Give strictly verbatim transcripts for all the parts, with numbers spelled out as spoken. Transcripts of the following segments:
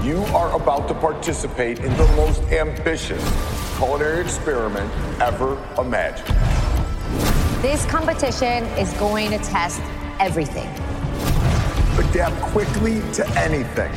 You are about to participate in the most ambitious culinary experiment ever imagined. This competition is going to test everything. Adapt quickly to anything.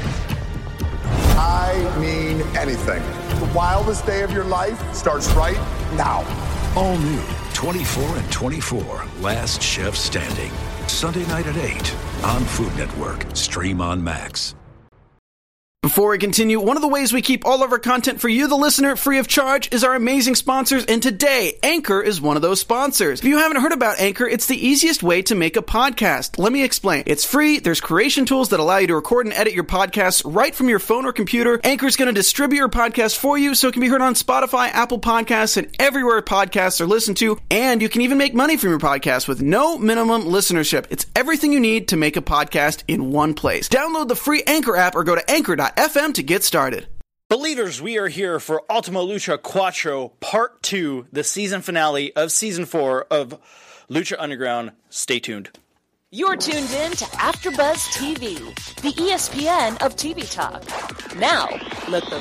I mean anything. The wildest day of your life starts right now. All new twenty-four and twenty-four, Last Chef Standing. Sunday night at eight on Food Network. Stream on Max. Before we continue, one of the ways we keep all of our content for you, the listener, free of charge is our amazing sponsors, and today, Anchor is one of those sponsors. If you haven't heard about Anchor, it's the easiest way to make a podcast. Let me explain. It's free, there's creation tools that allow you to record and edit your podcasts right from your phone or computer. Anchor's going to distribute your podcast for you so it can be heard on Spotify, Apple Podcasts, and everywhere podcasts are listened to, and you can even make money from your podcast with no minimum listenership. It's everything you need to make a podcast in one place. Download the free Anchor app or go to anchor dot f m to get started. Believers, we are here for Ultima Lucha Quattro Part two, the season finale of Season four of Lucha Underground. Stay tuned. You're tuned in to AfterBuzz T V, the E S P N of T V talk. Now, let the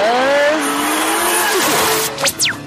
buzz...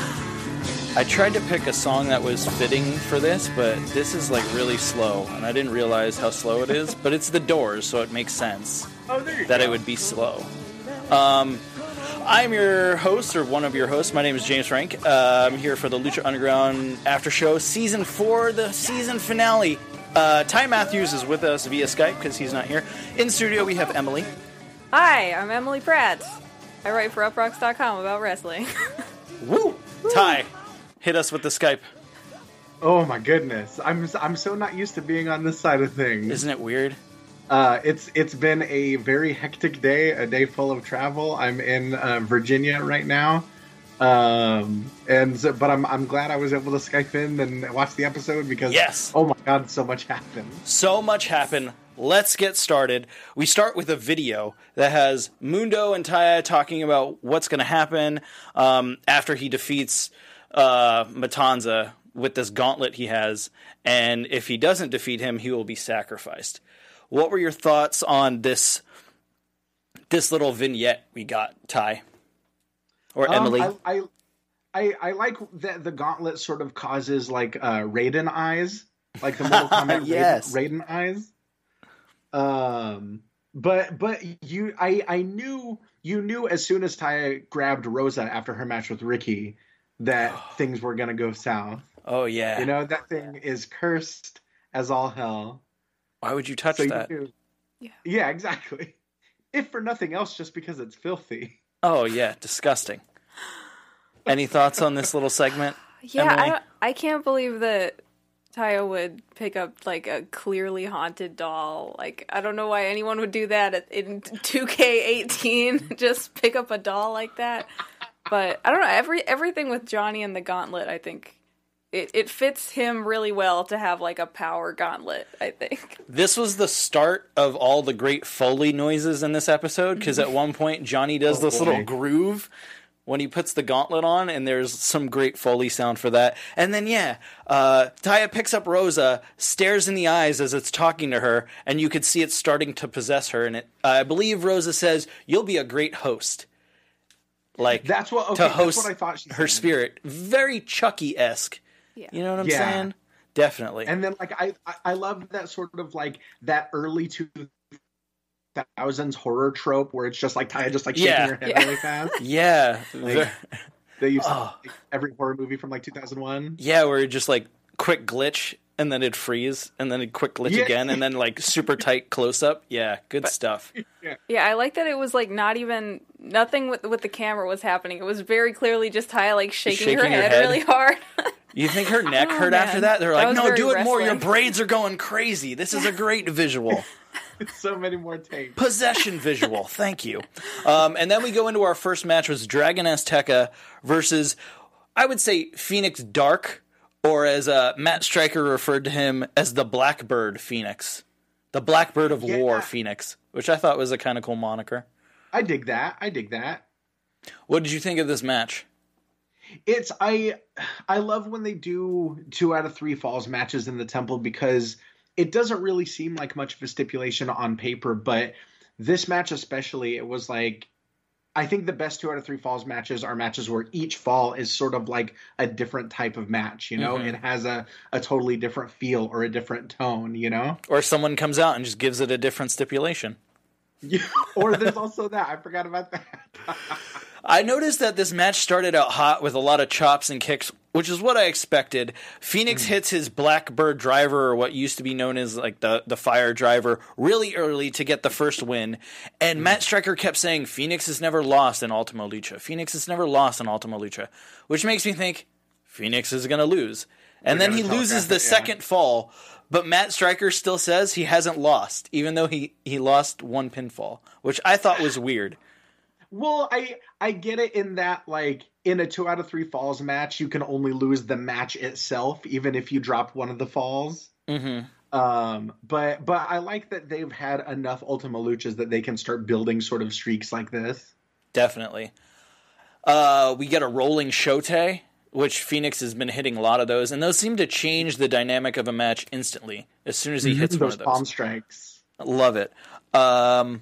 I tried to pick a song that was fitting for this, but this is like really slow, and I didn't realize how slow it is, but it's The Doors, so it makes sense oh, there you that go. it would be slow. Um, I'm your host, or one of your hosts. My name is James Frank. Uh, I'm here for the Lucha Underground After Show, Season four, the season finale. Uh, Ty Matthews is with us via Skype because he's not here. In studio, we have Emily. Hi, I'm Emily Pratt. I write for uprocks dot com about wrestling. Woo! Ty, hit us with the Skype. Oh my goodness, I'm I'm so not used to being on this side of things. Isn't it weird? Uh, it's it's been a very hectic day, a day full of travel. I'm in uh, Virginia right now, um, and so, but I'm I'm glad I was able to Skype in and watch the episode because yes, oh my god, so much happened. So much happened. Let's get started. We start with a video that has Mundo and Taya talking about what's going to happen um, after he defeats uh, Matanza with this gauntlet he has, and if he doesn't defeat him, he will be sacrificed. What were your thoughts on this this little vignette we got, Ty? Or um, Emily? I, I I I like that the gauntlet sort of causes like uh, Raiden eyes, like the Mortal Kombat yes. Raiden, Raiden eyes. Um, but but you, I I knew you knew as soon as Taya grabbed Rosa after her match with Ricky that things were gonna go south. Oh yeah, you know that thing is cursed as all hell. Why would you touch so that? You yeah. yeah, exactly. If for nothing else, just because it's filthy. Oh yeah, disgusting. Any thoughts on this little segment? Yeah, Emily? I don't, I can't believe that Taya would pick up like a clearly haunted doll. Like I don't know why anyone would do that in two K eighteen. Just pick up a doll like that. But I don't know. Every everything with Johnny and the gauntlet, I think. It it fits him really well to have like a power gauntlet, I think. This was the start of all the great Foley noises in this episode, because at one point Johnny does oh, this boy. little groove when he puts the gauntlet on, and there's some great Foley sound for that. And then, yeah, uh, Taya picks up Rosa, stares in the eyes as it's talking to her, and you could see it starting to possess her. And it, uh, I believe Rosa says, "You'll be a great host." Like, that's what, okay, to host that's what I thought she her said. Spirit. Very Chucky-esque. Yeah. You know what I'm yeah. saying? Definitely. And then, like, I, I love that sort of, like, that early two thousands horror trope where it's just, like, Taya just, like, shaking yeah. her head yeah. really fast. Yeah. Like, they used to, oh. like, every horror movie from, like, two thousand one. Yeah, where it just, like, quick glitch, and then it'd freeze, and then it'd quick glitch yeah. again, and then, like, super tight close-up. Yeah, good but, stuff. Yeah. yeah, I like that it was, like, not even... Nothing with with the camera was happening. It was very clearly just Taya, like, shaking, shaking her, her head, head really hard. You think her neck oh, hurt man. after that? They're that like, no, very do it wrestling. more. Your braids are going crazy. This is a great visual. So many more takes. Possession visual. Thank you. Um, and then we go into our first match was Dragon Azteca versus, I would say, Phoenix Dark, or as uh, Matt Stryker referred to him as the Blackbird Phoenix. The Blackbird of yeah. War Phoenix, which I thought was a kind of cool moniker. I dig that. I dig that. What did you think of this match? It's I I love when they do two out of three falls matches in the temple because it doesn't really seem like much of a stipulation on paper, but this match especially, it was like, I think the best two out of three falls matches are matches where each fall is sort of like a different type of match, you know? Mm-hmm. It has a, a totally different feel or a different tone, you know? Or someone comes out and just gives it a different stipulation. Yeah, or there's also that. I forgot about that. I noticed that this match started out hot with a lot of chops and kicks, which is what I expected. Phoenix mm. hits his Blackbird driver, or what used to be known as like the, the fire driver, really early to get the first win. And mm. Matt Striker kept saying, Phoenix has never lost in Ultima Lucha. Phoenix has never lost in Ultima Lucha, which makes me think Phoenix is going to lose. And We're then he loses the it, yeah. second fall, but Matt Striker still says he hasn't lost, even though he, he lost one pinfall, which I thought was weird. Well, I I get it in that, like, in a two out of three falls match, you can only lose the match itself, even if you drop one of the falls. Mm-hmm. Um, but but I like that they've had enough Ultima Luchas that they can start building sort of streaks like this. Definitely. Uh, we get a rolling shote, which Phoenix has been hitting a lot of those, and those seem to change the dynamic of a match instantly as soon as he hits those one of those. Palm strikes. Love it. Um...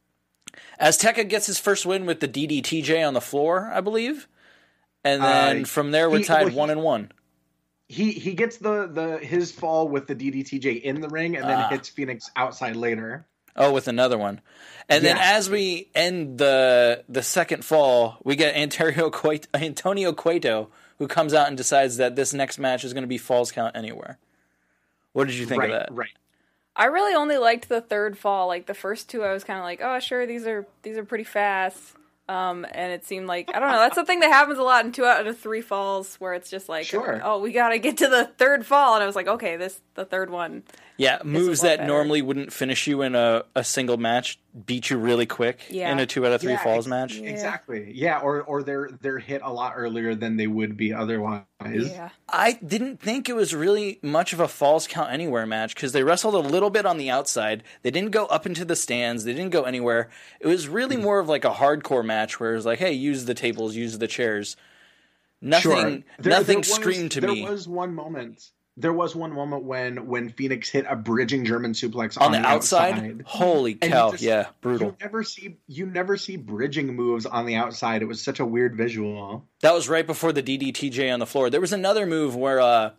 Azteca gets his first win with the D D T J on the floor, I believe. And then uh, from there, we're he, tied well, he, one and one. He he gets the, the his fall with the D D T J in the ring and then ah. hits Phoenix outside later. Oh, with another one. And yeah. then as we end the the second fall, we get Antonio Cueto, Antonio Cueto, who comes out and decides that this next match is going to be Falls Count Anywhere. What did you think right, of that? Right. I really only liked the third fall. Like the first two, I was kind of like, oh, sure, these are these are pretty fast. Um, and it seemed like, I don't know, that's the thing that happens a lot in two out of three falls, where it's just like, sure. oh, we gotta get to the third fall. And I was like, okay, this the third one. Yeah, moves that better. Normally wouldn't finish you in a, a single match beat you really quick yeah. in a two out of three yeah, falls ex- match. Yeah. Exactly. Yeah, or or they're they're hit a lot earlier than they would be otherwise. Yeah. I didn't think it was really much of a Falls Count Anywhere match because they wrestled a little bit on the outside. They didn't go up into the stands. They didn't go anywhere. It was really mm-hmm. more of like a hardcore match where it was like, hey, use the tables, use the chairs. Nothing, sure. there, nothing there was, screamed to there me. There was one moment. There was one moment when, when Phoenix hit a bridging German suplex on, on the, the outside. outside. Holy cow! Just, yeah, brutal. You never see you never see bridging moves on the outside. It was such a weird visual. That was right before the D D T J on the floor. There was another move where uh,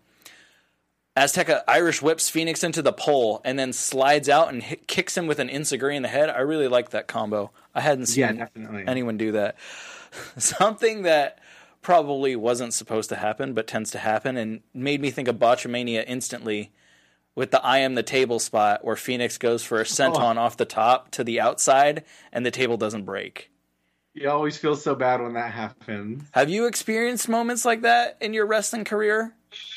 Azteca Irish whips Phoenix into the pole and then slides out and hit, kicks him with an enziguri in the head. I really liked that combo. I hadn't seen yeah, definitely. anyone do that. Something that probably wasn't supposed to happen, but tends to happen, and made me think of Botchamania instantly with the I am the table spot where Phoenix goes for a senton oh. off the top to the outside, and the table doesn't break. You always feel so bad when that happens. Have you experienced moments like that in your wrestling career?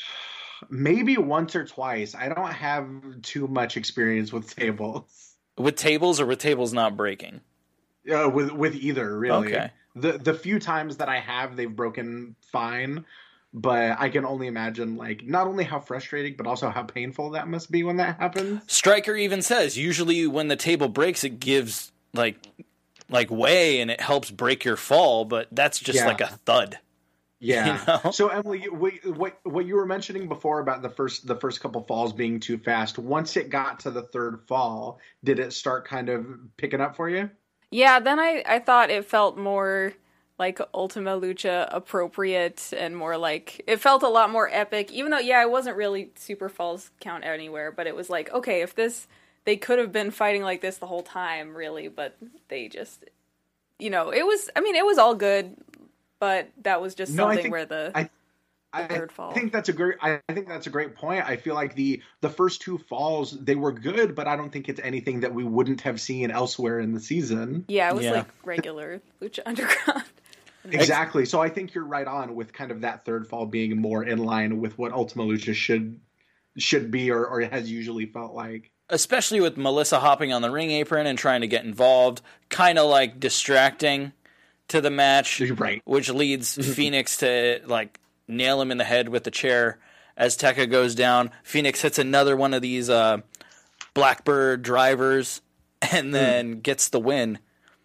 Maybe once or twice. I don't have too much experience with tables. With tables or with tables not breaking? Uh, with with either, really. Okay. The the few times that I have, they've broken fine, but I can only imagine, like, not only how frustrating, but also how painful that must be when that happens. Stryker even says, usually when the table breaks, it gives, like, like way, and it helps break your fall, but that's just yeah. like a thud. Yeah. You know? So, Emily, what, what what you were mentioning before about the first the first couple falls being too fast, once it got to the third fall, did it start kind of picking up for you? Yeah, then I, I thought it felt more like Ultima Lucha appropriate and more like, it felt a lot more epic, even though, yeah, it wasn't really super Falls Count Anywhere, but it was like, okay, if this, they could have been fighting like this the whole time, really, but they just, you know, it was, I mean, it was all good, but that was just no, something think, where the... I, I think that's a great. I think that's a great point. I feel like the the first two falls, they were good, but I don't think it's anything that we wouldn't have seen elsewhere in the season. Yeah, it was yeah. like regular Lucha Underground. Exactly. So I think you're right on with kind of that third fall being more in line with what Ultima Lucha should should be or, or has usually felt like. Especially with Melissa hopping on the ring apron and trying to get involved, kind of like distracting to the match, right? Which leads Phoenix to like nail him in the head with the chair. As Tekka goes down, Phoenix hits another one of these uh, Blackbird drivers and then mm. gets the win.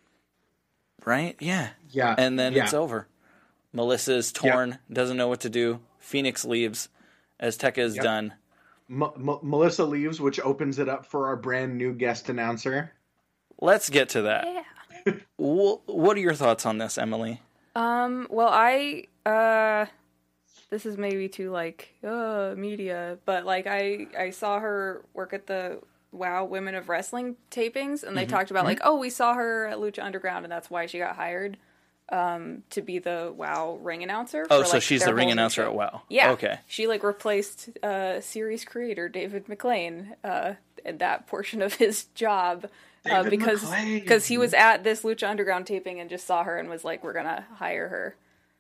Right? Yeah. Yeah. And then yeah. it's over. Melissa is torn, yep. doesn't know what to do. Phoenix leaves as Tekka is yep. done. M- M- Melissa leaves, which opens it up for our brand new guest announcer. let's get to that. Yeah. Wh- what are your thoughts on this, Emily? Um, well, I, uh, this is maybe too, like, uh, media, but, like, I, I saw her work at the WoW Women of Wrestling tapings, and they Mm-hmm. talked about, like, oh, we saw her at Lucha Underground, and that's why she got hired, um, to be the WoW ring announcer. Oh, for, so like, she's their the ring whole new announcer show. at WoW. Yeah. Okay. She, like, replaced, uh, series creator David McLean, uh, in that portion of his job. Uh, David because McLean. because he was at this Lucha Underground taping and just saw her and was like, we're gonna hire her,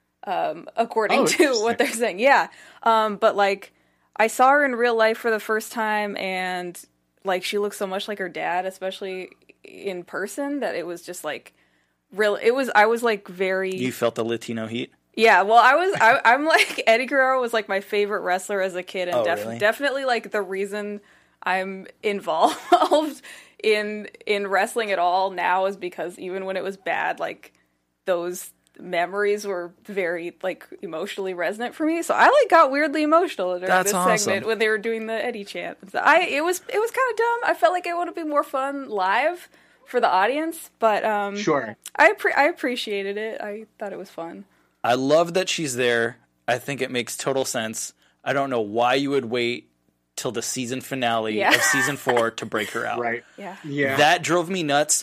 um, according Oh, to interesting. what they're saying. Yeah, um, but like I saw her in real life for the first time, and like she looks so much like her dad, especially in person, that it was just like real. It was I was like very You felt the Latino heat? yeah. Well, I was I, I'm like Eddie Guerrero was like my favorite wrestler as a kid, and Oh, def- really? definitely like the reason I'm involved in in wrestling at all now is because even when it was bad, like those memories were very like emotionally resonant for me. So I like got weirdly emotional during That's this awesome. segment when they were doing the Eddie chant. So I it was it was kind of dumb. I felt like it would have been more fun live for the audience, but um, Sure. I pre- I appreciated it. I thought it was fun. I love that she's there. I think it makes total sense. I don't know why you would wait till the season finale Yeah. of season four to break her out. Right. Yeah. Yeah. That drove me nuts.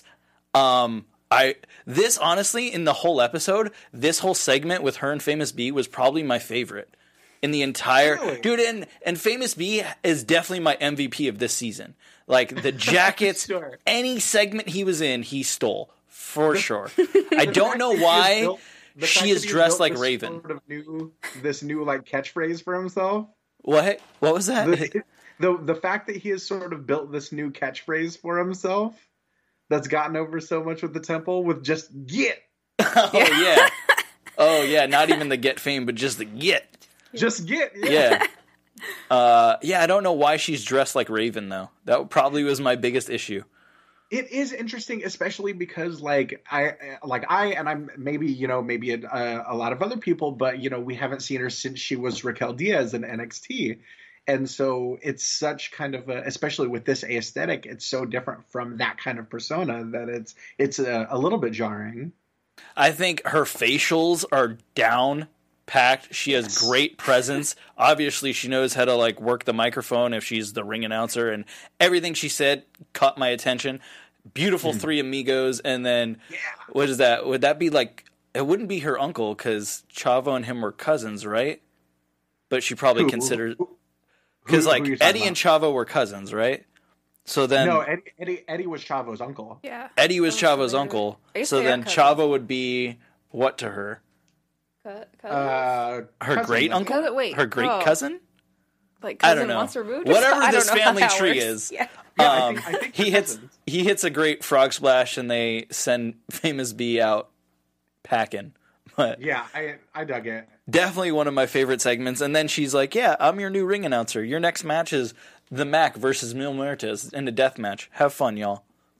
Um, I this honestly in the whole episode, this whole segment with her and Famous B was probably my favorite in the entire Really? dude. And and Famous B is definitely my M V P of this season. Like the jackets, Sure. any segment he was in, he stole for sure. I don't know The fact that he has why built- the fact she that is he's dressed built like this Raven. Sort of new, this new like catchphrase for himself. What? What was that? The, the the fact that he has sort of built this new catchphrase for himself that's gotten over so much with the temple with just get, Oh yeah. Oh yeah. Not even the get fame, but just the get. just get. Yeah. Uh, yeah. I don't know why she's dressed like Raven though. That probably was my biggest issue. It is interesting, especially because like I like I and I'm maybe you know maybe a, a lot of other people, but you know we haven't seen her since she was Raquel Diaz in N X T, and so it's such kind of a, especially with this aesthetic, it's so different from that kind of persona that it's it's a, a little bit jarring. I think her facials are down packed. She has great presence. Obviously, she knows how to like work the microphone if she's the ring announcer, and everything she said caught my attention. Beautiful three amigos, and then what is that? Would that be like? It wouldn't be her uncle because Chavo and him were cousins, right? But she probably Who- considered who- because who- who like are you talking Eddie and about? Chavo were cousins, right? So then No, Eddie, Eddie Eddie was Chavo's uncle. Yeah. Eddie was Oh, Chavo's so they- uncle. I guess So they are then cousins. Chavo would be what to her? Co- cousins? Uh, Her cousin, great I uncle? Cousin- wait, Her great oh. cousin? like I cousin don't know. once removed. Whatever I don't this know how family that tree works. is. Yeah. Yeah, I Um, think, I think he they're hits cousins. he hits a great frog splash and they send Famous B out packing. But Yeah, I I dug it. definitely one of my favorite segments. And then she's like, "Yeah, I'm your new ring announcer. Your next match is the Mac versus Mil Muertes in a death match. Have fun, y'all."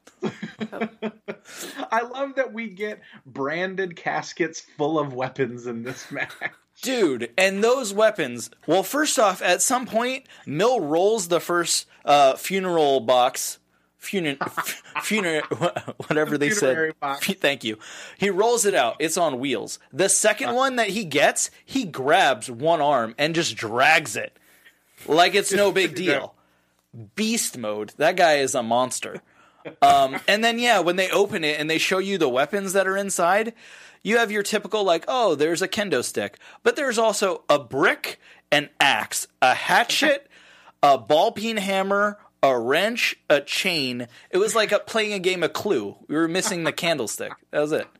I love that we get branded caskets full of weapons in this match. Dude, and those weapons. Well, first off, at some point, Mill rolls the first uh, funeral box, funeral, funeral, whatever they Funerary said. box. Fu- Thank you. He rolls it out. It's on wheels. The second one that he gets, he grabs one arm and just drags it like it's no big deal. Beast mode. That guy is a monster. Um, and then, yeah, when they open it and they show you the weapons that are inside, you have your typical, like, oh, there's a kendo stick. But there's also a brick, an axe, a hatchet, a ball peen hammer, a wrench, a chain. It was like a, playing a game of Clue. We were missing the candlestick. That was it.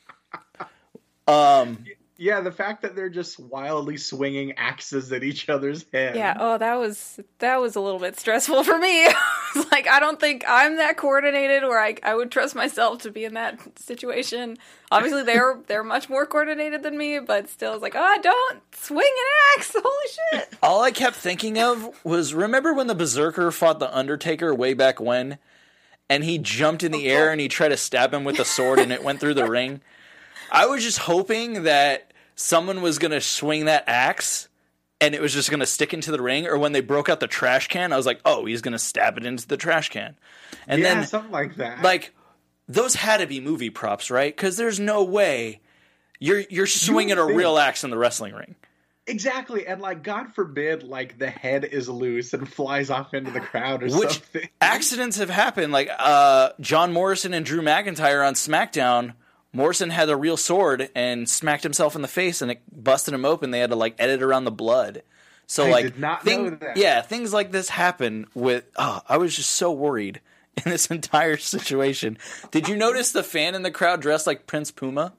Um, Yeah, the fact that they're just wildly swinging axes at each other's head. Yeah. Oh, that was that was a little bit stressful for me. It's like I don't think I'm that coordinated, or I I would trust myself to be in that situation. Obviously, they're they're much more coordinated than me, but still, it's like, oh, don't swing an axe. Holy shit! all I kept thinking of was, remember when the Berserker fought the Undertaker way back when? And he jumped in the air and he tried to stab him with a sword and it went through the ring? I was just hoping that someone was going to swing that axe and it was just going to stick into the ring, or when they broke out the trash can, I was like, oh, he's going to stab it into the trash can. And yeah, then, something like that. like, those had to be movie props, right? Because there's no way you're you're swinging a think. real axe in the wrestling ring. Exactly, and like, God forbid, like the head is loose and flies off into the crowd or Which something. accidents have happened. Like uh, John Morrison and Drew McIntyre on SmackDown. Morrison had a real sword and smacked himself in the face, and it busted him open. They had to like edit around the blood. So I like, did not thing- know that. yeah, things like this happen. With oh, I was just so worried in this entire situation. Did you notice the fan in the crowd dressed like Prince Puma?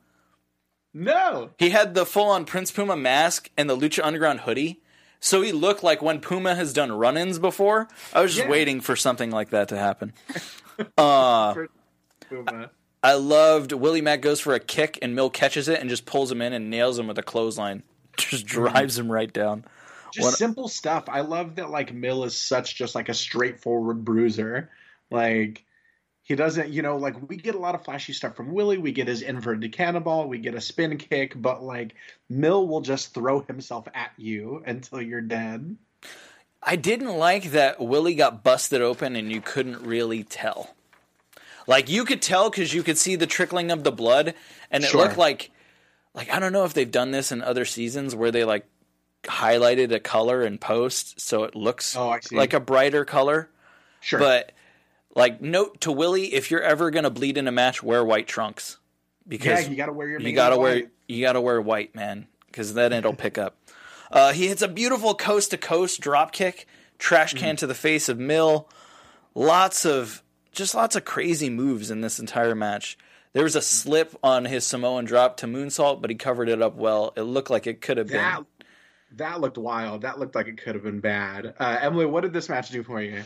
No, He had the full-on Prince Puma mask and the Lucha Underground hoodie, so he looked like when Puma has done run-ins before. I was just Yeah. waiting for something like that to happen. Uh, Puma. I loved Willie Mack goes for a kick and Mill catches it and just pulls him in and nails him with a clothesline. Just drives him right down. Just What- simple stuff. I love that like Mill is such just like a straightforward bruiser. Like he doesn't, you know, like we get a lot of flashy stuff from Willie. We get his inverted cannonball, we get a spin kick, but like Mill will just throw himself at you until you're dead. I didn't like that Willie got busted open and you couldn't really tell. Like, you could tell because you could see the trickling of the blood, and it Sure. looked like, like, I don't know if they've done this in other seasons where they, like, highlighted a color in post so it looks Oh, I see. like a brighter color. Sure. But, like, note to Willie, if you're ever going to bleed in a match, wear white trunks. Because yeah, you gotta wear your you main gotta wear white. you gotta wear white, man, because then it'll pick up. Uh, he hits a beautiful coast to coast drop kick, trash can to the face of Mill. Lots of just lots of crazy moves in this entire match. There was a slip on his Samoan drop to moonsault, but he covered it up well. It looked like it could have That been. that looked wild. That looked like it could have been bad. Uh, Emily, what did this match do for you?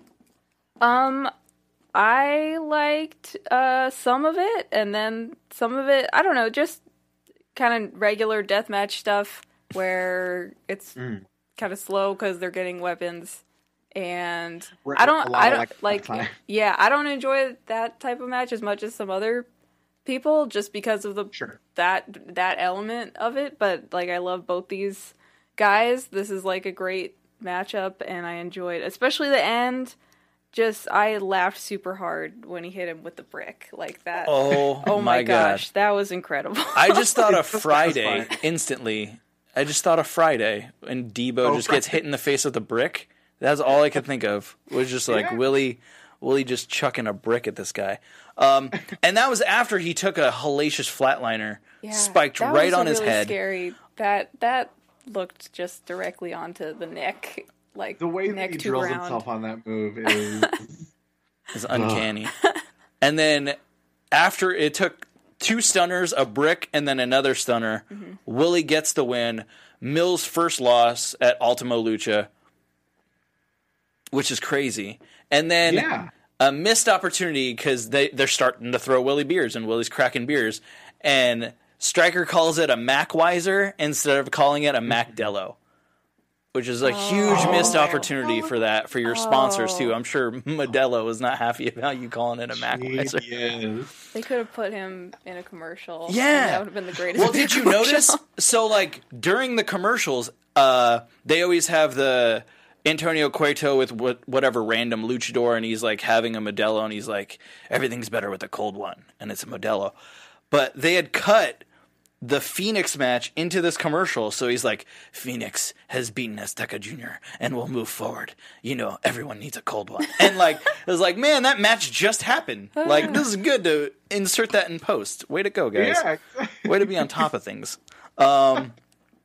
Um, I liked uh some of it, and then some of it, I don't know, just kind of regular deathmatch stuff where it's Mm. kind of slow because they're getting weapons. And Re- I a don't, lot I of, don't like, like, time. yeah, I don't enjoy that type of match as much as some other people, just because of the Sure. that that element of it. But like, I love both these guys. This is like a great matchup, and I enjoyed, especially the end. Just I laughed super hard when he hit him with the brick like that. Oh, Oh my, my gosh, God. that was incredible. I just thought of It's Friday satisfying. instantly. I just thought of Friday, and Debo Oh, just gets hit in the face with a brick. That's all I could think of. Was just like Yeah. Willie, Willie just chucking a brick at this guy. Um, and that was after he took a hellacious flatliner, Yeah, spiked that right was on his really head. Scary. That that looked just directly onto the neck, like The way neck that he to drills ground. himself on that move is It's uncanny. And then after it took two stunners, a brick, and then another stunner, Mm-hmm. Willie gets the win. Mill's first loss at Ultimo Lucha, which is crazy. And then Yeah. a missed opportunity because they, they're starting to throw Willie beers, and Willie's cracking beers. And Stryker calls it a Macweiser instead of calling it a MacDello, which is a huge missed opportunity for that, for your sponsors, too. I'm sure Modelo is not happy about you calling it a Macweiser. Yes. They could have put him in a commercial. and Yeah. that would have been the greatest. Well, did you commercial. notice? So, like, during the commercials, uh, they always have the Antonio Cueto with what, whatever random luchador, and he's, like, having a Modelo, and he's like, everything's better with a cold one, and it's a Modelo. But they had cut the Phoenix match into this commercial, so he's like, Phoenix has beaten Azteca Junior and will move forward. You know, everyone needs a cold one. And, like, it was like, man, that match just happened. Like, this is good to insert that in post. Way to go, guys. Yeah. Way to be on top of things. Um,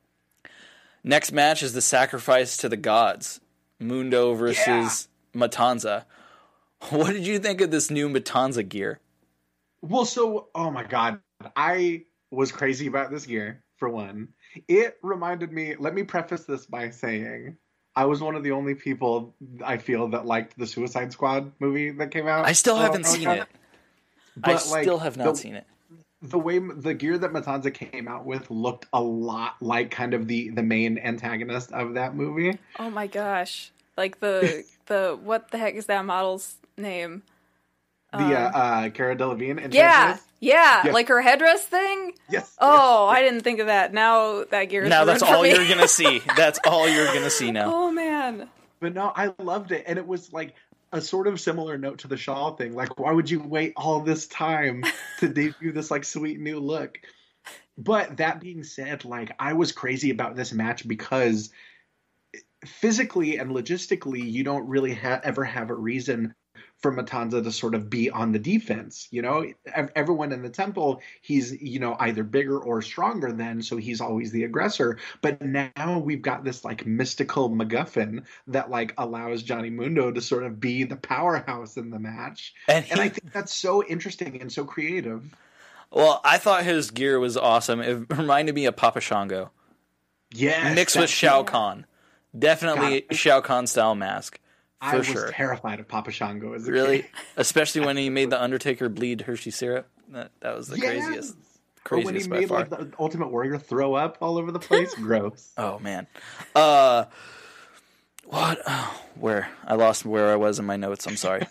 next match is the Sacrifice to the Gods. Mundo versus Matanza. What did you think of this new Matanza gear? Well, so, oh my God. I was crazy about this gear, for one. It reminded me, let me preface this by saying, I was one of the only people, I feel, that liked the Suicide Squad movie that came out. I still Oh, haven't oh, seen God. it. But, I like, still have not the- seen it. The way the gear that Matanza came out with looked a lot like kind of the, the main antagonist of that movie. Oh my gosh! Like the the what the heck is that model's name? The uh, uh, Cara Delevingne. in Yeah, Transformers. yeah, Yes. like her headdress thing. Yes. Oh, I didn't think of that. Now that gear. is Now that's ruined for all me. you're gonna see. That's all you're gonna see now. Oh man. But no, I loved it, and it was like a sort of similar note to the Shaw thing. Like, why would you wait all this time to debut this like sweet new look? But that being said, like, I was crazy about this match because physically and logistically, you don't really ha- ever have a reason for Matanza to sort of be on the defense. You know, everyone in the temple, he's, you know, either bigger or stronger than, so he's always the aggressor. But now we've got this like mystical MacGuffin that like allows Johnny Mundo to sort of be the powerhouse in the match. And, he, and I think that's so interesting and so creative. Well, I thought his gear was awesome. It reminded me of Papa Shango. Yeah. Mixed with Shao Kahn. Definitely God. Shao Kahn style mask. For I was sure. terrified of Papa Shango as a really? kid. Especially when he made the Undertaker bleed Hershey syrup. That that was the yes. craziest. Craziest or when he by made far. like the Ultimate Warrior throw up all over the place. Gross. Oh man. Uh what oh, where? I lost where I was in my notes. I'm sorry.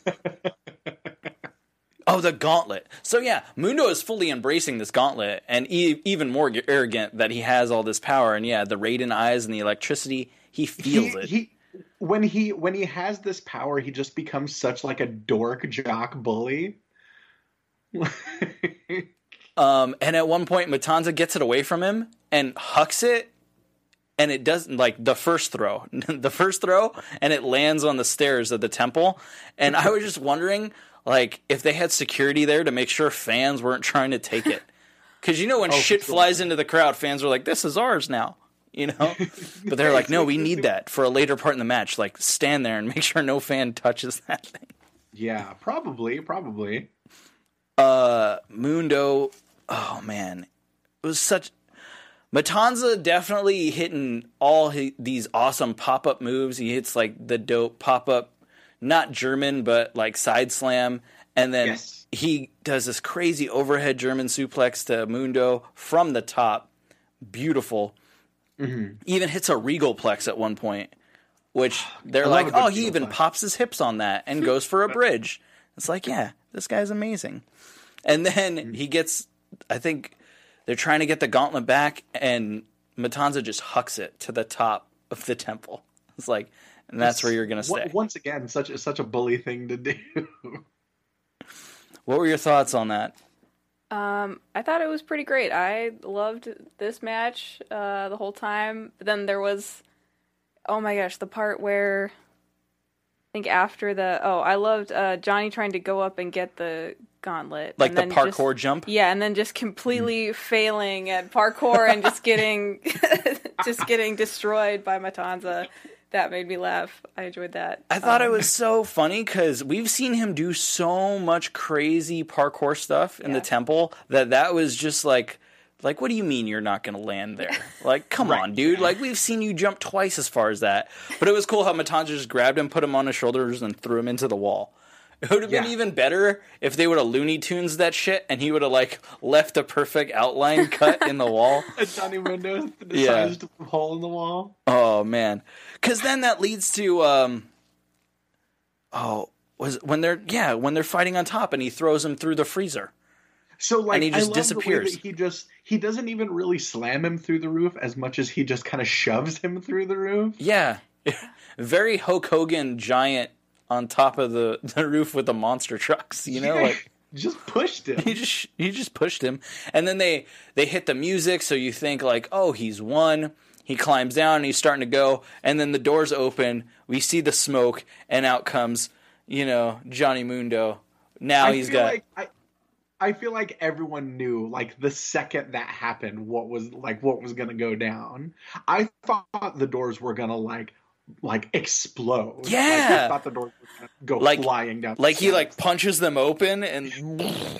Oh, the gauntlet. So yeah, Mundo is fully embracing this gauntlet, and e- even more arrogant that he has all this power. And yeah, the Raiden eyes and the electricity, he feels he, it. He, when he when he has this power, he just becomes such like a dork jock bully. um, and at one point, Matanza gets it away from him and hucks it, and it doesn't like the first throw, the first throw, and it lands on the stairs of the temple. And I was just wondering, like, if they had security there to make sure fans weren't trying to take it. Because, you know, when oh, shit sure. flies into the crowd, fans are like, this is ours now, you know? But they're like, no, we need that for a later part in the match. Like, stand there and make sure no fan touches that thing. Yeah, probably, probably. Uh, Mundo, oh, man. It was such... Matanza definitely hitting all his, these awesome pop-up moves. He hits, like, the dope pop-up, not German, but like side slam. And then yes. he does this crazy overhead German suplex to Mundo from the top. Beautiful. Mm-hmm. Even hits a Regalplex at one point, which they're like, oh, he even pops his hips on that and goes for a bridge. It's like, yeah, this guy's amazing. And then mm-hmm. he gets, I think they're trying to get the gauntlet back, and Matanza just hucks it to the top of the temple. It's like, and that's it's, where you're going to stay. Once again, such a, such a bully thing to do. What were your thoughts on that? Um, I thought it was pretty great. I loved this match uh, the whole time. But then there was, oh my gosh, the part where I think after the, oh, I loved uh, Johnny trying to go up and get the gauntlet. Like and the then parkour just, jump? Yeah, and then just completely mm. failing at parkour and just getting, just getting destroyed by Matanza. That made me laugh. I enjoyed that. I thought um, it was so funny because we've seen him do so much crazy parkour stuff in yeah. the temple that that was just like, like, what do you mean you're not going to land there? Like, come right. on, dude. Like, we've seen you jump twice as far as that. But it was cool how Matanza just grabbed him, put him on his shoulders, and threw him into the wall. It would have been yeah. even better if they would have Looney Tunes that shit and he would have, like, left a perfect outline cut in the wall. A Johnny Mundo decides to put a hole in the wall. Oh, man. Because then that leads to, um, oh, was when they're, yeah, when they're fighting on top and he throws him through the freezer. So, like, and he just I love disappears. The way that he just, he doesn't even really slam him through the roof as much as he just kind of shoves him through the roof. Yeah. Very Hulk Hogan giant on top of the, the roof with the monster trucks, you know, yeah, like just pushed him. He just he just pushed him, and then they they hit the music, so you think like, oh, he's won. He climbs down, and he's starting to go, and then the doors open. We see the smoke, and out comes, you know, Johnny Mundo. Now I he's feel got. Like, I, I feel like everyone knew, like the second that happened, what was like what was going to go down. I thought the doors were going to like. like explode. Yeah. Like, I thought the doors were gonna go like, flying down. Like he like punches them open and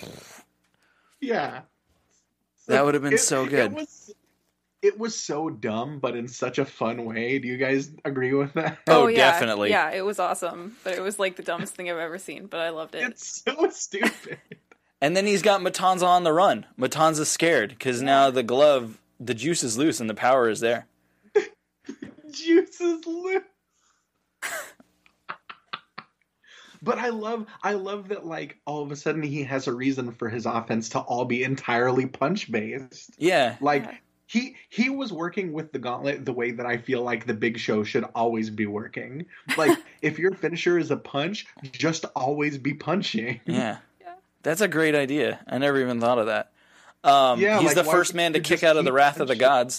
yeah. That would have been it, so good. It was, it was so dumb, but in such a fun way. Do you guys agree with that? Oh, oh yeah. definitely. Yeah, it was awesome. But it was like the dumbest thing I've ever seen, but I loved it. It's so stupid. And then he's got Matanza on the run. Matanza's scared because yeah. now the glove, the juice is loose and the power is there. Juice is loose. But I love I love that like all of a sudden he has a reason for his offense to all be entirely punch based. Yeah. Like he he was working with the gauntlet the way that I feel like the Big Show should always be working. Like, if your finisher is a punch, just always be punching. Yeah. That's a great idea. I never even thought of that. Um, Yeah, he's like, the why first would man to you kick just out of the keep Wrath of the punching? Gods.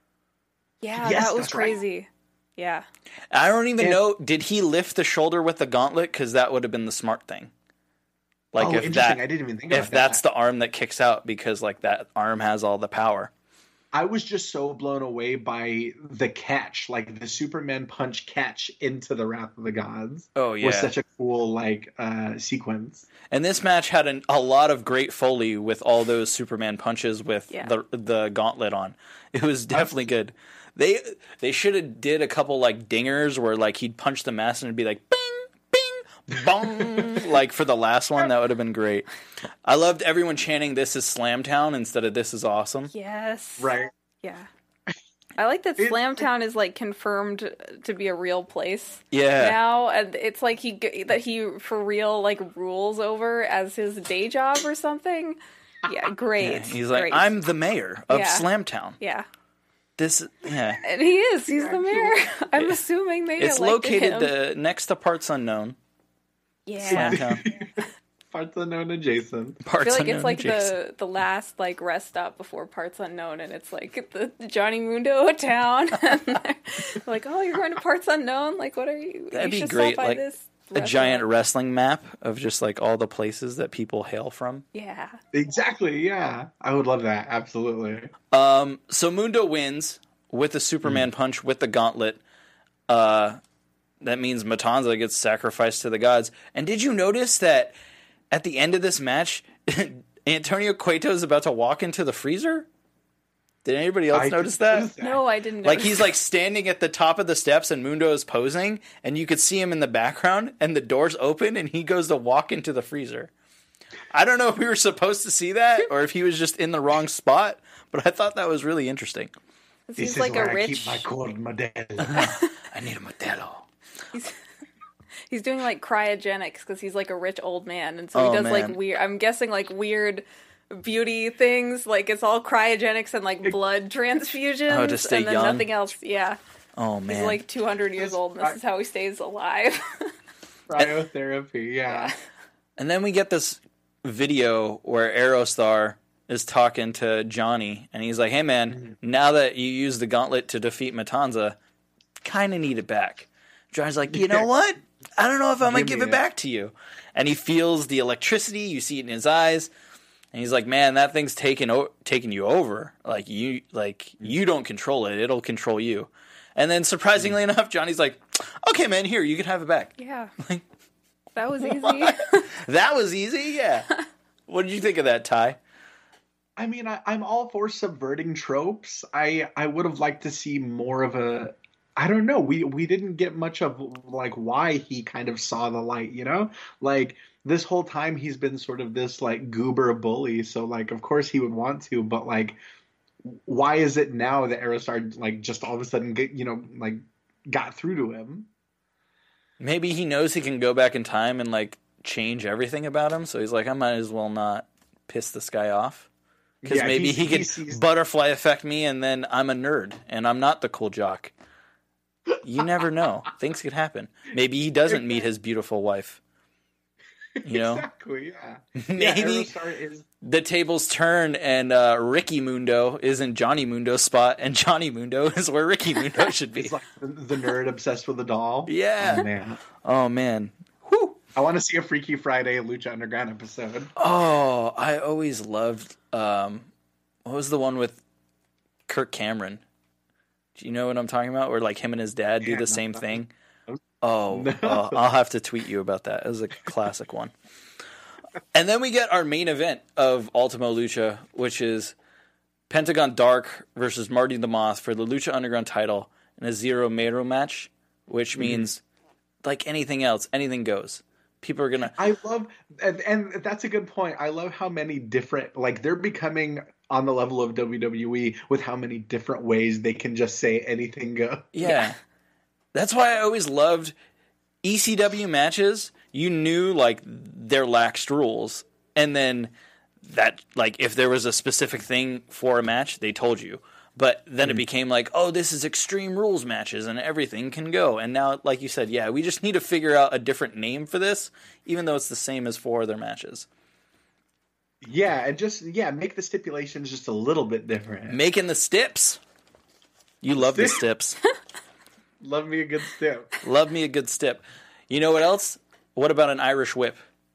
Yeah, Yes, that was that's right. crazy. Yeah. I don't even And- know, did he lift the shoulder with the gauntlet? Because that would have been the smart thing. Like Oh, if interesting. that, I didn't even think if about that's that. the arm that kicks out, because like that arm has all the power. I was just so blown away by the catch, like the Superman punch catch into the Wrath of the Gods. Oh, yeah. Was such a cool like uh, sequence. And this match had an, a lot of great Foley with all those Superman punches with Yeah. the the gauntlet on. It was definitely good. They they should have did a couple like dingers where like he'd punch the mask and it'd be like bing bing bong like for the last one. That would have been great. I loved everyone chanting "This is Slamtown" instead of "This is awesome." Yes. Right. Yeah. I like that It- Slamtown is like confirmed to be a real place Yeah. now, and it's like he g- that he for real like rules over as his day job or something. Yeah, great. Yeah, he's like, great. "I'm the mayor of Yeah. Slamtown." Yeah, This, yeah, and he is. He's the mayor. I'm assuming they it's elected located him. the, next to Parts Unknown. Yeah. Slamtown. Parts unknown adjacent. I Parts feel like Unknown it's like adjacent. the the last like rest stop before Parts Unknown, and it's like the Johnny Mundo town. And they're like, oh, you're going to Parts Unknown? Like, what are you? That'd you be should great, Stop by like, this a restaurant." giant wrestling map of just like all the places that people hail from. Yeah. Exactly. Yeah, I would love that. Absolutely. Um, so Mundo wins with the Superman punch with the gauntlet. Uh, that means Matanza gets sacrificed to the gods. And did you notice that at the end of this match, Antonio Cueto is about to walk into the freezer? Did anybody else I notice just that? noticed that. No, I didn't. Like notice. he's like standing at the top of the steps and Mundo is posing and you could see him in the background and the doors open and he goes to walk into the freezer. I don't know if we were supposed to see that or if he was just in the wrong spot, but I thought that was really interesting. he's This like is where a I rich. keep my cold Modelo. I need a Modelo. He's doing like cryogenics because he's like a rich old man, and so Oh, he does man. like weird. I'm guessing like weird beauty things. Like it's all cryogenics and like blood transfusions. Oh, to stay and then young? nothing else. Yeah, Oh man. he's like two hundred years old, and this is how he stays alive. Cryotherapy. Yeah. And then we get this video where Aerostar is talking to Johnny, and he's like, "Hey, man, now that you used the gauntlet to defeat Matanza, kind of need it back." Johnny's like, "You know what? I don't know if I'm gonna Give give me it it." back to you." And he feels the electricity. You see it in his eyes, and he's like, "Man, that thing's taking o- taking you over. Like you, like you don't control it. It'll control you." And then, surprisingly enough, Johnny's like, "Okay, man, here you can have it back." yeah, Like, that was easy. that was easy. Yeah. What did you think of that, Ty? I mean, I, I'm all for subverting tropes. I I would have liked to see more of a. I don't know. We we didn't get much of like why he kind of saw the light. You know, like this whole time he's been sort of this like goober bully. So like, of course he would want to, but like, why is it now that Aerostar like just all of a sudden get you know like got through to him? Maybe he knows he can go back in time and like change everything about him. So he's like, I might as well not piss this guy off. Because Yeah, maybe he's- he he could sees- butterfly affect me and then I'm a nerd and I'm not the cool jock. You never know. Things could happen. Maybe he doesn't meet his beautiful wife. You know? Exactly. Yeah. Maybe Yeah, Aerostar is. the tables turn and uh, Ricky Mundo is in Johnny Mundo's spot and Johnny Mundo is where Ricky Mundo should be. He's like the, the nerd obsessed with the doll. Yeah. Oh, man. Oh, man. Whew. I want to see a Freaky Friday Lucha Underground episode. Oh, I always loved. Um, what was the one with Kirk Cameron? Do you know what I'm talking about? Where like him and his dad do Yeah, the no, same no. thing. Oh, No. uh, I'll have to tweet you about that. It was a classic one. And then we get our main event of Ultimo Lucha, which is Pentagon Dark versus Marty the Moth for the Lucha Underground title in a Zero Mero match, which means like anything else, anything goes. People are gonna. I love, and, and that's a good point. I love how many different, like they're becoming on the level of W W E with how many different ways they can just say anything goes. Yeah. That's why I always loved E C W matches. You knew like their laxed rules. And then that like if there was a specific thing for a match, they told you. But then mm. it became like, oh, this is Extreme Rules matches and everything can go. And now, like you said, yeah, we just need to figure out a different name for this, even though it's the same as four other matches. Yeah, and just, yeah, make the stipulations just a little bit different. Making the stips. You love the stips. Love me a good stip. Love me a good stip. You know what else? What about an Irish whip?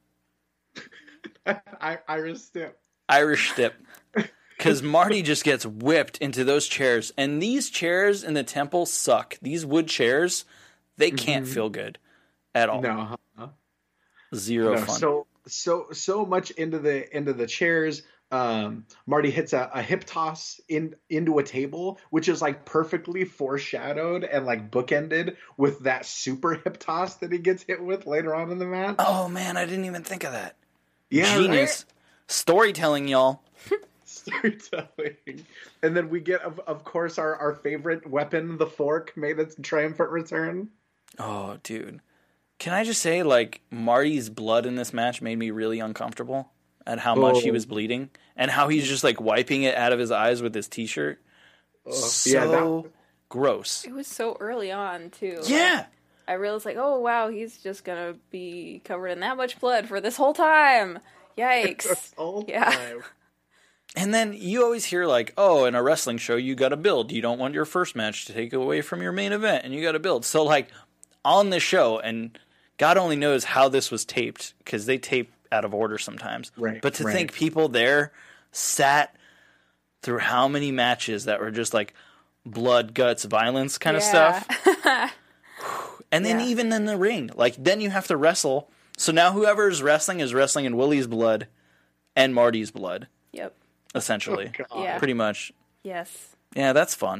I- Irish stip. Irish stip. Because Marty just gets whipped into those chairs. And these chairs in the temple suck. These wood chairs, they can't mm-hmm. feel good at all. No. Huh? Zero no, fun. So so so much into the into the chairs. Um, Marty hits a, a hip toss in into a table, which is like perfectly foreshadowed and like bookended with that super hip toss that he gets hit with later on in the match. Oh man, I didn't even think of that. Yeah, genius right? Storytelling, y'all. Storytelling. And then we get, of, of course, our, our favorite weapon, the fork, made its triumphant return. Oh, dude. Can I just say, like, Marty's blood in this match made me really uncomfortable at how much oh. he was bleeding and how he's just, like, wiping it out of his eyes with his t-shirt. Oh, so yeah, that... gross. It was so early on, too. Yeah. Like, I realized, like, oh, wow, he's just going to be covered in that much blood for this whole time. Yikes. This whole yeah. time. And then you always hear like, oh, in a wrestling show, you got to build. You don't want your first match to take away from your main event, and you got to build. So like on this show, and God only knows how this was taped because they tape out of order sometimes. Right. But to right. think people there sat through how many matches that were just like blood, guts, violence kind yeah. of stuff. And then yeah. even in the ring, like then you have to wrestle. So now whoever's wrestling is wrestling in Willie's blood and Marty's blood. Yep. Essentially. Oh, yeah. Pretty much. Yes. Yeah, that's fun.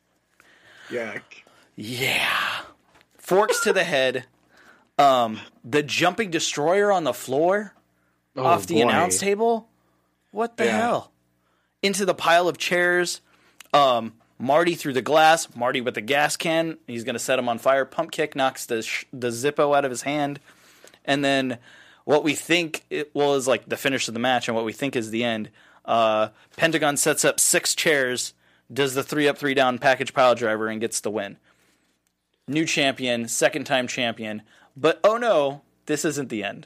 Yuck. Yeah. Forks to the head. Um, the jumping destroyer on the floor oh, off the boy. announce table. What the yeah. hell? Into the pile of chairs. Um, Marty through the glass. Marty with the gas can. He's going to set him on fire. Pump kick knocks the sh- the Zippo out of his hand. And then what we think it was like the finish of the match and what we think is the end. Uh, Pentagon sets up six chairs, does the three up, three down package pile driver, and gets the win. New champion, second time champion. But oh no, this isn't the end.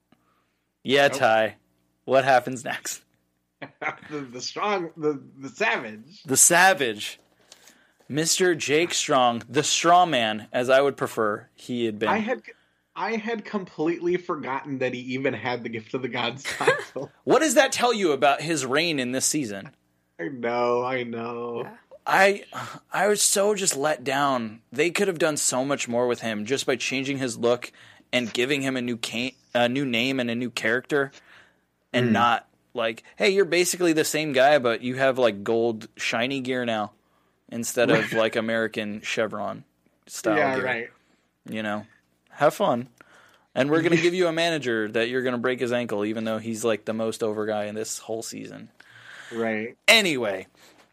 Yeah, nope. Ty. What happens next? the, the strong, the, the savage. The savage. Mister Jake Strong, the straw man, as I would prefer he had been. I had... I had completely forgotten that he even had the Gift of the Gods title. What does that tell you about his reign in this season? I know, I know. I I was so just let down. They could have done so much more with him just by changing his look and giving him a new ca- a new name and a new character, and mm. not like, hey, you're basically the same guy, but you have like gold shiny gear now instead of like American Chevron style yeah, gear. Right. You know. Have fun. And we're going to give you a manager that you're going to break his ankle, even though he's like the most over guy in this whole season. Right. Anyway,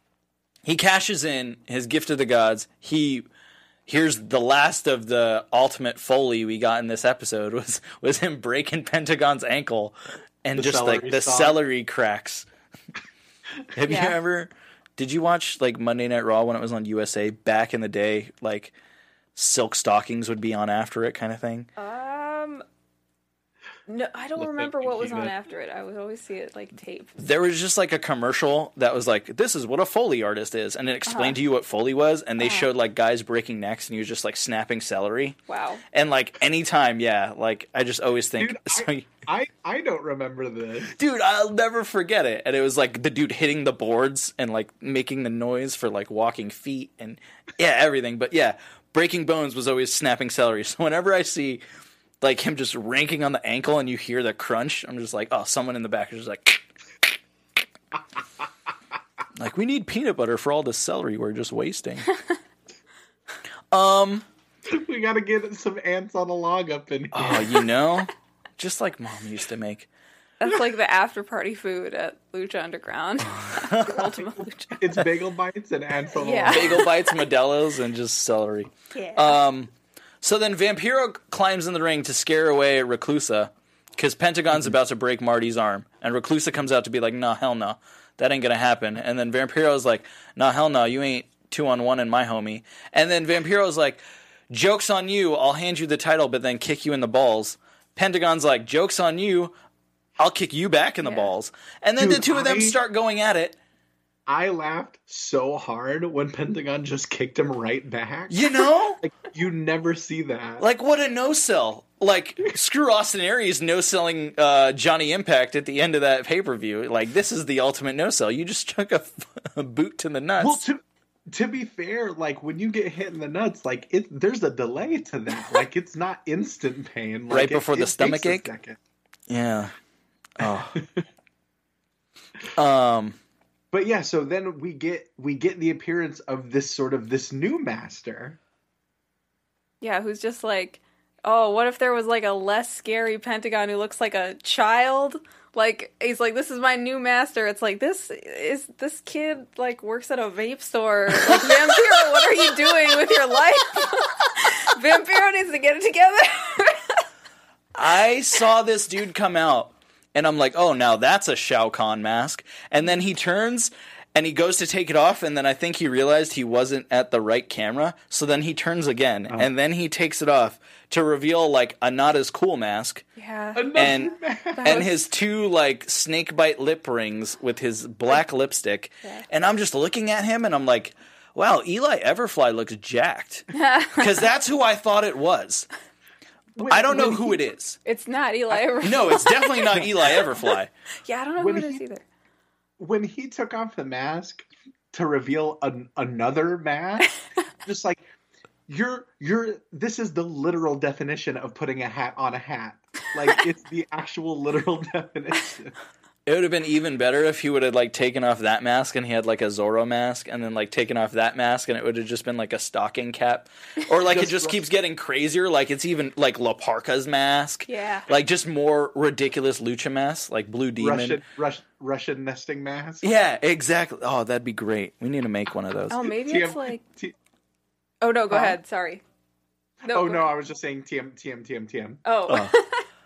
he cashes in his Gift of the Gods. He here's the last of the ultimate Foley we got in this episode was was him breaking Pentagon's ankle and the just like the song. celery cracks. Have yeah. you ever? Did you watch like Monday Night Raw when it was on U S A back in the day? Like. Silk stockings would be on after it kind of thing? Um, no, I don't remember what was on after it. I would always see it, like, taped. There was just, like, a commercial that was like, this is what a Foley artist is, and it explained uh-huh. to you what Foley was, and they uh-huh. showed, like, guys breaking necks, and he was just, like, snapping celery. Wow. And, like, anytime, yeah, like, I just always think... Dude, so, I, I, I don't remember this. Dude, I'll never forget it. And it was, like, the dude hitting the boards and, like, making the noise for, like, walking feet and, yeah, everything. But, yeah... Breaking Bones was always snapping celery. So whenever I see like him just ranking on the ankle and you hear the crunch, I'm just like, oh, someone in the back is just like, like we need peanut butter for all the celery we're just wasting. um, we gotta get some ants on a log up in here. Oh, you know, just like Mom used to make. That's like the after party food at Lucha Underground. Ultimate Lucha. It's bagel bites and ants on yeah. Bagel bites, Modelo's, and just celery. Yeah. Um, so then Vampiro climbs in the ring to scare away Reclusa, because Pentagon's mm-hmm. about to break Marty's arm, and Reclusa comes out to be like, "Nah, hell no, that ain't gonna happen." And then Vampiro's like, "Nah, hell no, you ain't two on one in my homie." And then Vampiro's like, "Joke's on you, I'll hand you the title, but then kick you in the balls." Pentagon's like, "Joke's on you, I'll kick you back in the yeah. balls." And then Dude, the two of them I, start going at it. I laughed so hard when Pentagon just kicked him right back. You know? Like, you never see that. Like, what a no-sell. Like, screw Austin Aries no-selling uh, Johnny Impact at the end of that pay-per-view. Like, this is the ultimate no-sell. You just took a, a boot to the nuts. Well, to, to be fair, like, when you get hit in the nuts, like, it, there's a delay to that. Like, it's not instant pain. Like, right before it, the it stomach ache? Yeah. Oh. um... But yeah, so then we get we get the appearance of this sort of this new master. Yeah, who's just like, oh, what if there was like a less scary Pentagon who looks like a child? Like, he's like, this is my new master. It's like, this is this kid like works at a vape store. Like, Vampiro, what are you doing with your life? Vampiro needs to get it together. I saw this dude come out. And I'm like, oh, now that's a Shao Kahn mask. And then he turns and he goes to take it off. And then I think he realized he wasn't at the right camera. So then he turns again. Oh. And then he takes it off to reveal like a not as cool mask. Yeah. And and his two like snake bite lip rings with his black lipstick. Yeah. And I'm just looking at him and I'm like, wow, Eli Everfly looks jacked. Because that's who I thought it was. When, I don't know who he, it is. It's not Eli Everfly. No, it's definitely not Eli Everfly. Yeah, I don't know when who it he, is either. When he took off the mask to reveal an, another mask, just like, you're, you're, this is the literal definition of putting a hat on a hat. Like, it's the actual literal definition. It would have been even better if he would have like taken off that mask and he had like a Zorro mask, and then like taken off that mask and it would have just been like a stocking cap, or like just it just r- keeps getting crazier. Like it's even like La Parka's mask, yeah, like just more ridiculous lucha masks, like Blue Demon, Russian, Rush, Russian nesting mask. Yeah, exactly. Oh, that'd be great. We need to make one of those. Oh, maybe T M, it's like. T- oh no, go huh? ahead. Sorry. No, oh no, ahead. I was just saying T M, T M, T M, T M. Oh. oh.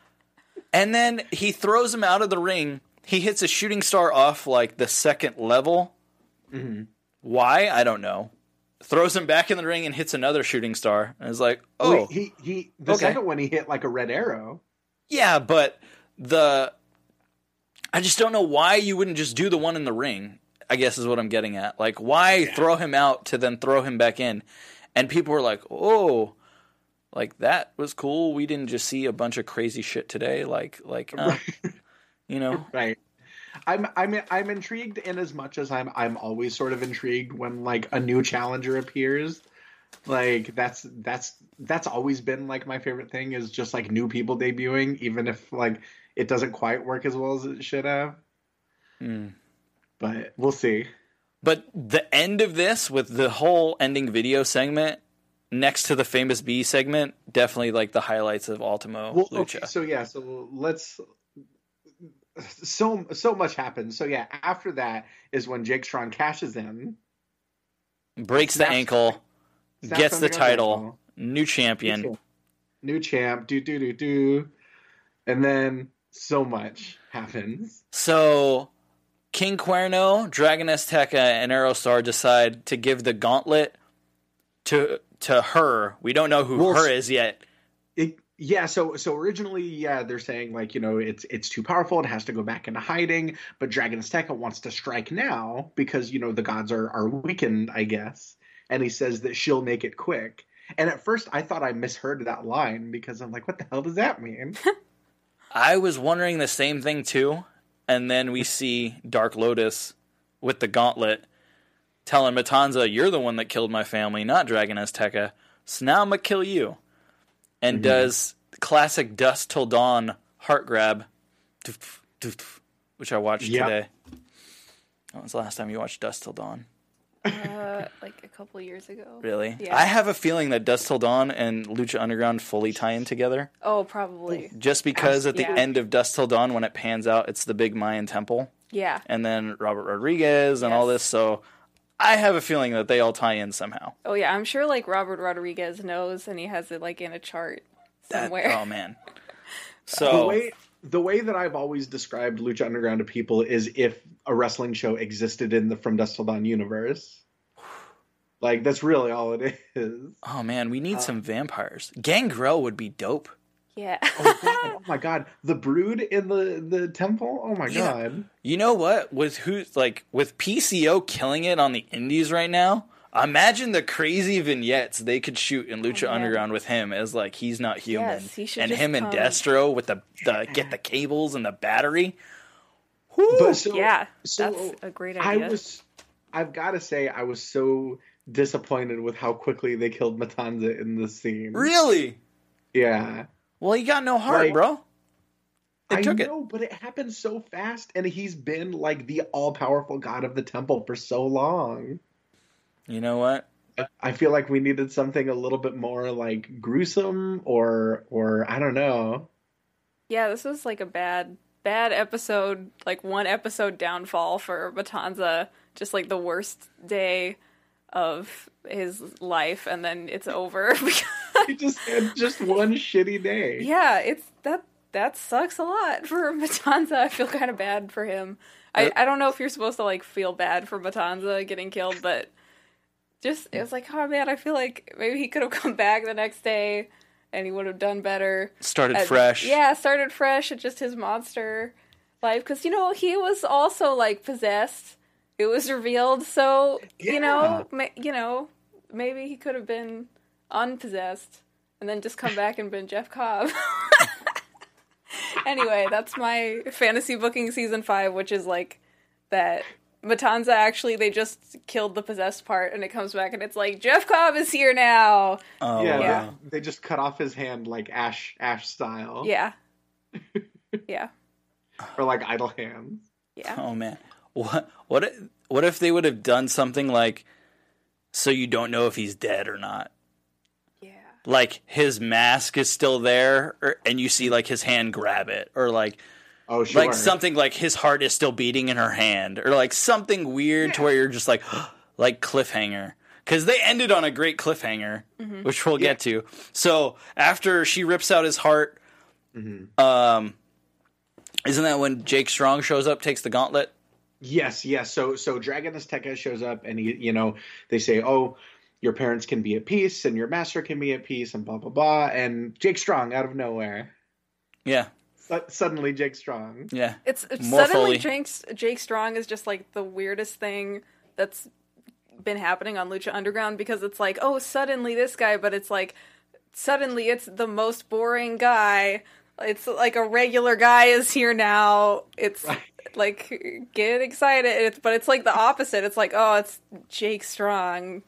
And then he throws him out of the ring. He hits a shooting star off, like, the second level. Mm-hmm. Why? I don't know. Throws him back in the ring and hits another shooting star. And it's like, oh. Wait, he, he, the okay. second one, he hit, like, a red arrow. Yeah, but the... I just don't know why you wouldn't just do the one in the ring, I guess is what I'm getting at. Like, why yeah. throw him out to then throw him back in? And people were like, oh... Like, that was cool. We didn't just see a bunch of crazy shit today. Like, like, uh, you know, right? I'm, I'm, I'm intrigued in as much as I'm, I'm always sort of intrigued when like a new challenger appears. Like, that's, that's, that's always been like my favorite thing is just like new people debuting, even if like it doesn't quite work as well as it should have. Mm. But we'll see. But the end of this with the whole ending video segment. Next to the Famous B segment, definitely like the highlights of Ultimo well, Lucha. Okay, so yeah, so let's so so much happens. So yeah, after that is when Jake Strong cashes in, breaks snaps, the ankle, gets the title, ankle, new champion, new champ, do do do do, and then so much happens. So King Cuerno, Dragon Azteca, and Aerostar decide to give the gauntlet to. To her, we don't know who well, her is yet. It, yeah, so so originally, yeah, they're saying like you know it's it's too powerful, it has to go back into hiding. But Dragon Azteca wants to strike now because you know the gods are are weakened, I guess. And he says that she'll make it quick. And at first, I thought I misheard that line because I'm like, what the hell does that mean? I was wondering the same thing too. And then we see Dark Lotus with the gauntlet. Telling Matanza, you're the one that killed my family, not Dragon Azteca. So now I'm going to kill you. And mm-hmm. does classic Dust Till Dawn heart grab, which I watched yep. today. When was the last time you watched Dust Till Dawn? Uh, like a couple years ago. Really? Yeah. I have a feeling that Dust Till Dawn and Lucha Underground fully tie in together. Oh, probably. Just because at the yeah. end of Dust Till Dawn, when it pans out, it's the big Mayan temple. Yeah. And then Robert Rodriguez and yes. all this, so... I have a feeling that they all tie in somehow. Oh, yeah. I'm sure, like, Robert Rodriguez knows, and he has it, like, in a chart somewhere. That, oh, man. So... The way, the way that I've always described Lucha Underground to people is if a wrestling show existed in the From Dusk Till Dawn universe. Like, that's really all it is. Oh, man, we need uh, some vampires. Gangrel would be dope. Yeah. oh, God. oh, my God. The Brood in the, the temple? Oh, my yeah. God. You know what? With who, like, with P C O killing it on the indies right now, imagine the crazy vignettes they could shoot in Lucha oh, Underground with him as, like, he's not human. Yes, he should and just him come. and Destro with the, the get the cables and the battery. But so, yeah, so that's a great idea. I was, I've got to say, I was so disappointed with how quickly they killed Matanza in this scene. Really? Yeah. Well, he got no heart, like, bro. They I took know, it. but it happened so fast, and he's been like the all-powerful god of the temple for so long. You know what? I feel like we needed something a little bit more like gruesome, or or I don't know. Yeah, this was like a bad bad episode, like one episode downfall for Matanza. Just like the worst day of his life, and then it's over. He just had just one shitty day. Yeah, it's that that sucks a lot for Matanza. I feel kind of bad for him. I, I don't know if you're supposed to like feel bad for Matanza getting killed, but just it was like, oh man, I feel like maybe he could have come back the next day and he would have done better. Started At, fresh. Yeah, started fresh at just his monster life, because you know he was also like possessed. It was revealed, so yeah. you know, ma- you know, maybe he could have been unpossessed and then just come back and been Jeff Cobb. Anyway, that's my fantasy booking season five, which is like that Matanza actually they just killed the possessed part, and it comes back and it's like Jeff Cobb is here now. Oh, yeah, yeah. They, they just cut off his hand like Ash Ash style. Yeah, yeah, or like idle hands. Yeah. Oh man. What what if, what if they would have done something like, so you don't know if he's dead or not? Yeah. Like his mask is still there, or, and you see like his hand grab it, or like, oh sure, like something like his heart is still beating in her hand, or like something weird yeah. to where you're just like, like cliffhanger. Because they ended on a great cliffhanger, mm-hmm. which we'll yeah. get to. So after she rips out his heart, mm-hmm. um, isn't that when Jake Strong shows up, takes the gauntlet? Yes, yes. So, so Dragon Azteca shows up, and he, you know, they say, "Oh, your parents can be at peace, and your master can be at peace," and blah blah blah. And Jake Strong out of nowhere. Yeah. S- suddenly, Jake Strong. Yeah. It's, it's More suddenly fully. Jake, Jake Strong is just like the weirdest thing that's been happening on Lucha Underground, because it's like, oh, suddenly this guy, but it's like suddenly it's the most boring guy. It's like a regular guy is here now. It's right. Like, get excited. It's, but it's like the opposite. It's like, oh, it's Jake Strong.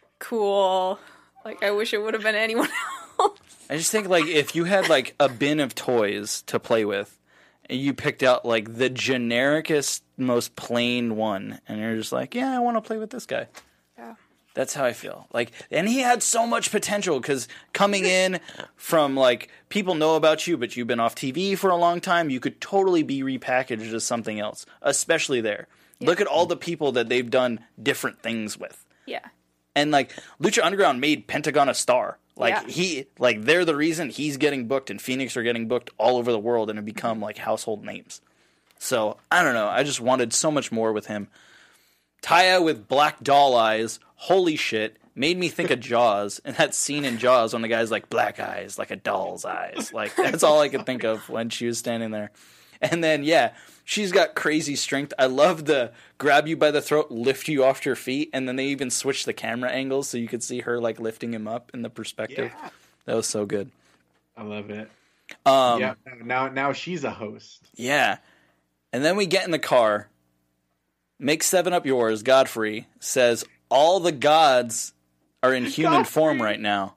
Cool. Like, I wish it would have been anyone else. I just think, like, if you had, like, a bin of toys to play with, and you picked out, like, the genericest, most plain one, and you're just like, yeah, I want to play with this guy. Yeah. That's how I feel. Like, and he had so much potential, because coming in from, like, people know about you, but you've been off T V for a long time, you could totally be repackaged as something else, especially there. Yeah. Look at all the people that they've done different things with. Yeah. And, like, Lucha Underground made Pentagon a star. Like, yeah. he, like, they're the reason he's getting booked, and Phoenix are getting booked all over the world, and have become, like, household names. So, I don't know. I just wanted so much more with him. Taya with black doll eyes, holy shit, made me think of Jaws, and that scene in Jaws when the guy's like, black eyes, like a doll's eyes. Like, that's all I could think of when she was standing there. And then, yeah, she's got crazy strength. I love the grab you by the throat, lift you off your feet, and then they even switched the camera angles so you could see her, like, lifting him up in the perspective. Yeah. That was so good. I love it. Um, yeah, now, now she's a host. Yeah. And then we get in the car. Make seven up yours, Godfrey, says all the gods are in human Godfrey. form right now.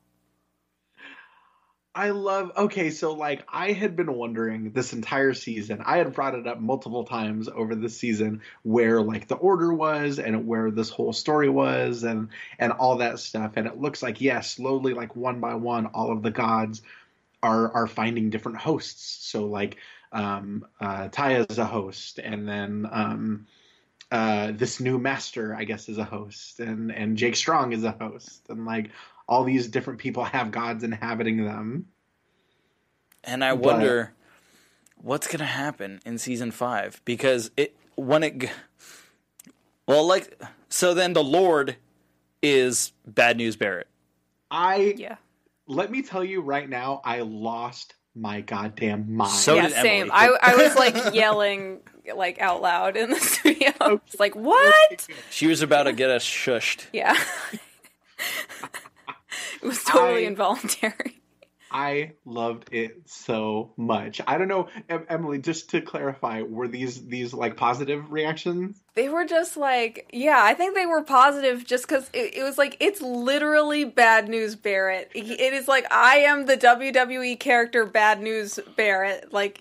I love, okay, so like I had been wondering this entire season, I had brought it up multiple times over the season where like the order was and where this whole story was and, and all that stuff. And it looks like, yes, slowly, like one by one, all of the gods are, are finding different hosts. So like um, uh, Taya is a host, and then um, uh, this new master, I guess, is a host, and, and Jake Strong is a host, and like all these different people have gods inhabiting them. And I But- wonder what's going to happen in season five? Because it when it g- well, like so, then the Lord is Bad News Barrett. I Yeah. let me tell you right now, I lost my goddamn mind. So yeah, did same. Emily. I, I was like yelling like out loud in the studio. It's like, what? She was about to get us shushed. Yeah. It was totally I- involuntary. I loved it so much. I don't know, em- Emily. Just to clarify, were these these like positive reactions? They were just like, yeah, I think they were positive just because it, it was like, it's literally Bad News Barrett. It is like, I am the W W E character Bad News Barrett. Like,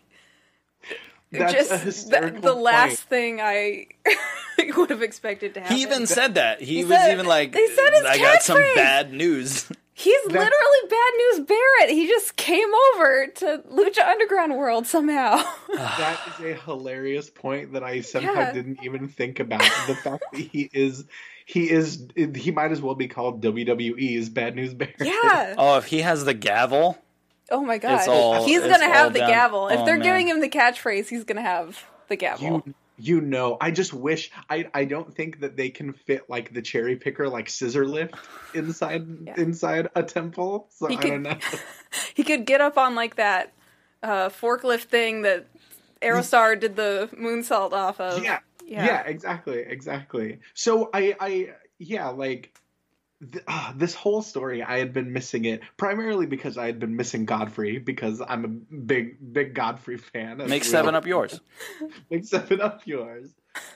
That's a just the, hysterical the last point. thing I would have expected to happen. He even said that. He, He was said- even like, they said his I got some catchphrase. bad news. He's literally Bad News Barrett. He just came over to Lucha Underground World somehow. That is a hilarious point that I somehow Yeah. didn't even think about. The fact that he is, he is, he might as well be called W W E's Bad News Bear. Yeah. Oh, if he has the gavel, Oh my god. It's all- he's it's gonna all have the down- gavel. If oh, they're man. giving him the catchphrase, he's gonna have the gavel. You, you know, I just wish I I don't think that they can fit like the cherry picker like scissor lift inside Yeah. inside a temple. So He I could- don't know. He could get up on like that uh, forklift thing that Aerostar did the moonsault off of. Yeah, Yeah. yeah, exactly, exactly. So I I yeah like. Th- uh, this whole story, I had been missing it primarily because I had been missing Godfrey because I'm a big, big Godfrey fan. as make we seven all- up yours. Make seven up yours.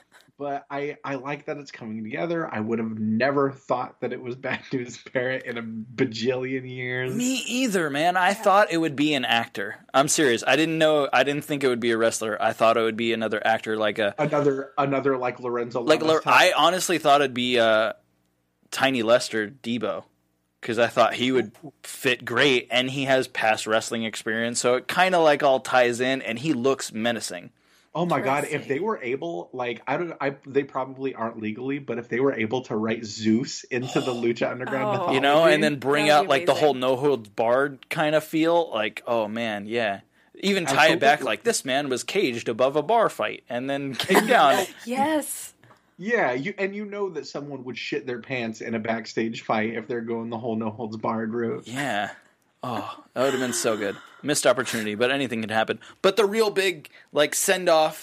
But I, I like that it's coming together. I would have never thought that it was Bad News Barrett in a bajillion years. Me either, man. I thought it would be an actor. I'm serious. I didn't know. I didn't think it would be a wrestler. I thought it would be another actor, like a Another, another like Lorenzo. like. Lamas type. I honestly thought it'd be uh, Tiny Lester Debo, because I thought he would fit great, and he has past wrestling experience, so it kind of like all ties in, and he looks menacing. Oh my god! If Interesting. they were able, like, I don't, I they probably aren't legally, but if they were able to write Zeus into the Lucha Underground Oh. mythology, You know, and then bring That would out be like the amazing. whole no holds barred kind of feel. Like, oh man, yeah. Even tie it back Absolutely. like this man was caged above a bar fight and then came down. Yes. yeah, you and you know that someone would shit their pants in a backstage fight if they're going the whole no holds barred route. Yeah. Oh, that would have been so good. Missed opportunity, but anything could happen. But the real big like send off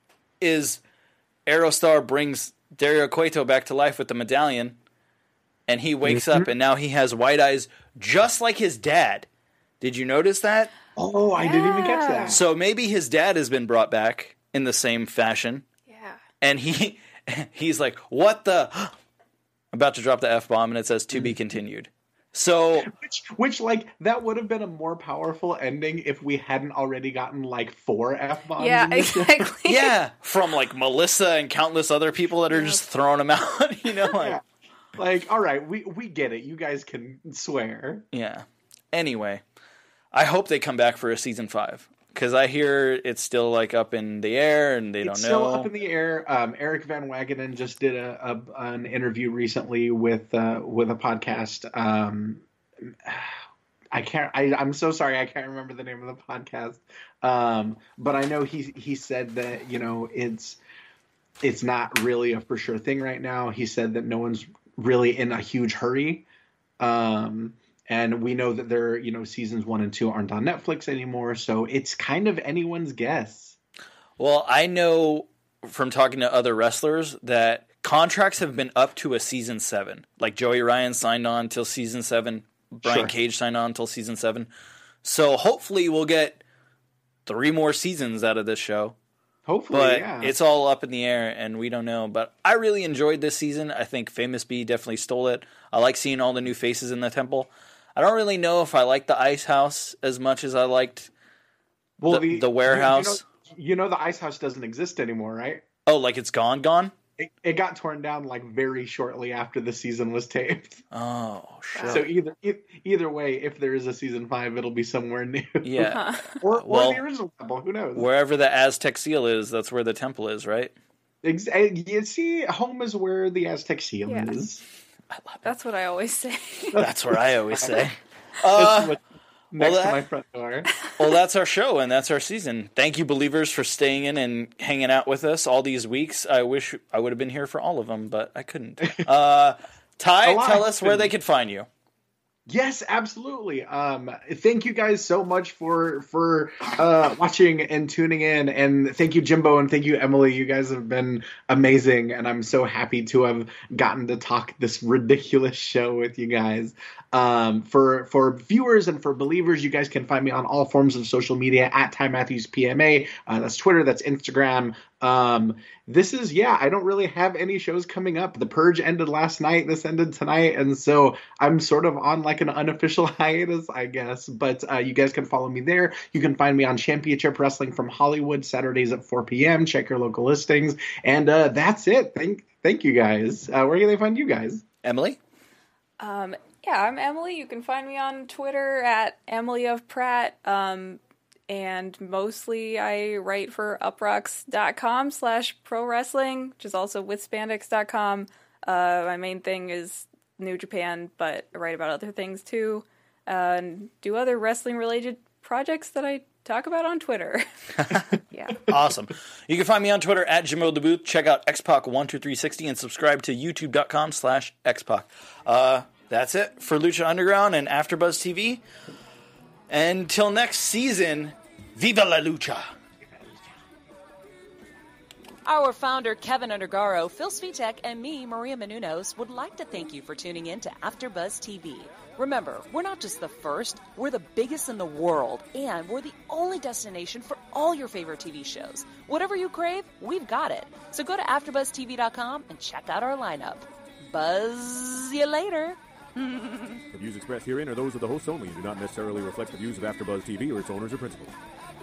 is Aerostar brings Dario Cueto back to life with the medallion, and he wakes up and now he has white eyes just like his dad. Did you notice that? Oh, I didn't even catch Yeah. that. So maybe his dad has been brought back in the same fashion, Yeah. and he he's like, "What the?" About to drop the F bomb, and it says "to be continued." So Which, which, like, that would have been a more powerful ending if we hadn't already gotten like four f bombs. Yeah, in this show. exactly. yeah, from like Melissa and countless other people that are just throwing them out. You know, like Yeah. Like, all right, we we get it. You guys can swear. yeah. Anyway, I hope they come back for a season five. Because I hear it's still like up in the air and they It's don't know. still up in the air. Um, Eric Van Wagenen just did a, a an interview recently with uh, with a podcast. Um, I can't. I, I'm so sorry. I can't remember the name of the podcast. Um, but I know he he said that, you know, it's it's not really a for sure thing right now. He said that no one's really in a huge hurry. Um, And we know that their, you know, seasons one and two aren't on Netflix anymore, so it's kind of anyone's guess. Well, I know from talking to other wrestlers that contracts have been up to a season seven. Like Joey Ryan signed on until season seven. Brian Sure. Cage signed on until season seven. So hopefully we'll get three more seasons out of this show. Hopefully, But yeah. it's all up in the air, and we don't know. But I really enjoyed this season. I think Famous B definitely stole it. I like seeing all the new faces in the temple. I don't really know if I like the Ice House as much as I liked well, the- the warehouse. You know, you know the Ice House doesn't exist anymore, right? Oh, like it's gone, gone? It, it got torn down like very shortly after the season was taped. Oh, shit. So either e- either way, if there is a season five, it'll be somewhere new. Yeah. or or Well, the original temple. Who knows? Wherever the Aztec seal is, that's where the temple is, right? Ex- eh, you see, home is where the Aztec seal Yeah. is. That's what I always say. That's what I always say. That's Uh, what- next well, that, to my front door. Well, that's our show, and that's our season. Thank you, Believers, for staying in and hanging out with us all these weeks. I wish I would have been here for all of them, but I couldn't. Uh, Ty, tell us where they could find you. Yes, absolutely. Um, thank you guys so much for for uh, watching and tuning in, and thank you, Jimbo, and thank you, Emily. You guys have been amazing, and I'm so happy to have gotten to talk this ridiculous show with you guys. Um, for for viewers and for believers, you guys can find me on all forms of social media at Ty Matthews P M A. Uh, that's Twitter, that's Instagram. Um, this is, yeah, I don't really have any shows coming up. The Purge ended last night. This ended tonight. And so I'm sort of on like an unofficial hiatus, I guess. But uh, you guys can follow me there. You can find me on Championship Wrestling from Hollywood, Saturdays at four p.m. Check your local listings. And uh, that's it. Thank, thank you guys. Uh, where can they find you guys? Emily? Um, yeah, I'm Emily. You can find me on Twitter at Emily of Pratt. Um, And mostly I write for uprocks.com slash pro wrestling, which is also with spandex dot com. Uh, my main thing is New Japan, but I write about other things too. Uh, and do other wrestling related projects that I talk about on Twitter. Yeah. Awesome. You can find me on Twitter at Jimbo the Booth. Check out X Pac one two three sixty and subscribe to youtube.com slash XPac. Uh, that's it for Lucha Underground and AfterBuzz T V. Until next season, Viva la Lucha! Our founder, Kevin Undergaro, Phil Svitek, and me, Maria Menounos, would like to thank you for tuning in to AfterBuzz T V. Remember, we're not just the first, we're the biggest in the world, and we're the only destination for all your favorite T V shows. Whatever you crave, we've got it. So go to after buzz t v dot com and check out our lineup. Buzz you later! The views expressed herein are those of the hosts only and do not necessarily reflect the views of AfterBuzz T V or its owners or principals.